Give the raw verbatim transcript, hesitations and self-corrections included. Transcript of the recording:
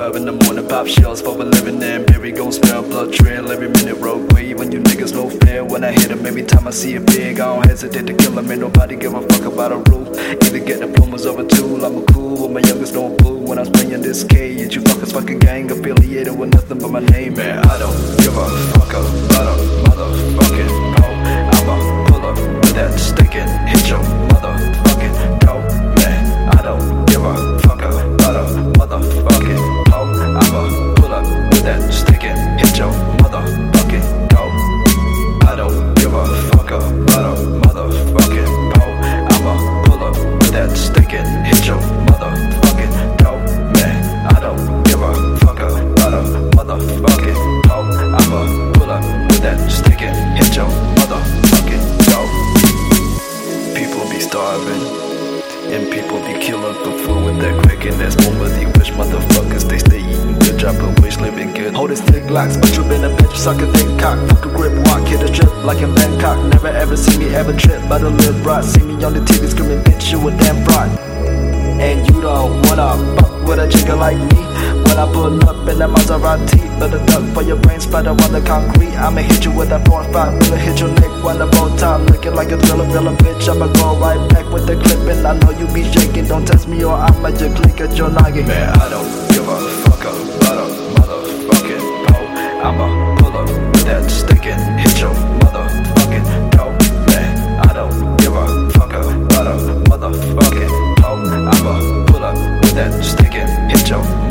club in the morning, pop shells for a living, and Barry gon' smell blood trail every minute. Road wave when you niggas no fair. When I hit him, every time I see it big, I don't hesitate to kill him. Ain't nobody give a fuck about a rule. Either get diplomas or a tool. I'm a cool with my youngest, no boo. When I'm spraying this K, and you fuckers fucking gang affiliated with nothing but my name. Man, I don't give a fuck about a motherfucking hoe. I'ma pull up with that stick and hit your motherfucking dough. Man, I don't give a fuck about a motherfucking hoe. I'ma pull up with that stick and hit your motherfucking dough. I don't give a fuck about a motherfucking hoe. I'ma pull up with that stick and hit your motherfucking dough. Man, I don't give a fuck about a motherfucking hoe. I'ma pull up with that stick and hit your motherfucking dough. People be starving and people be killing for food with that crack, and that's one of the rich motherfuckers. They stay eating good, dropping wish, living good. Hold it thick locks, but you been a bitch, suck a thick cock. Fuck a grip, walk, hit a trip like in Bangkok. Never ever see me ever trip, but a little broad. See me on the T V screaming, bitch, you a damn fraud. And you don't wanna fuck with a chicken like me. When I pull up in that Maserati, better duck for your brain splatter on the concrete. I'ma hit you with that four and five, will hit your neck when the bow tie. Looking like a thriller, thriller bitch. I'ma go right back with the clip, and I know you be shaking. Don't test me or I'ma just click at your noggin. Man, I don't give a fuck about a motherfucking hoe. I'ma pull up with that stick and hit your motherfucking dough. Man, I don't give a fuck about a motherfucking hoe. I'ma pull up with that stick and hit your